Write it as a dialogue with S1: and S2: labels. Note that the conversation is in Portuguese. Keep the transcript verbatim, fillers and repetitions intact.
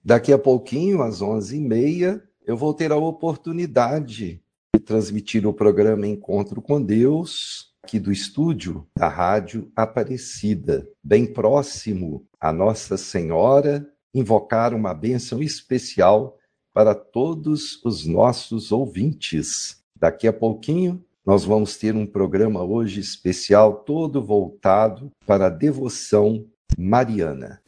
S1: Daqui a pouquinho, às onze e meia, eu vou ter a oportunidade de transmitir o programa Encontro com Deus, aqui do estúdio da Rádio Aparecida, bem próximo a Nossa Senhora, invocar uma bênção especial para todos os nossos ouvintes. Daqui a pouquinho, nós vamos ter um programa hoje especial, todo voltado para a devoção mariana.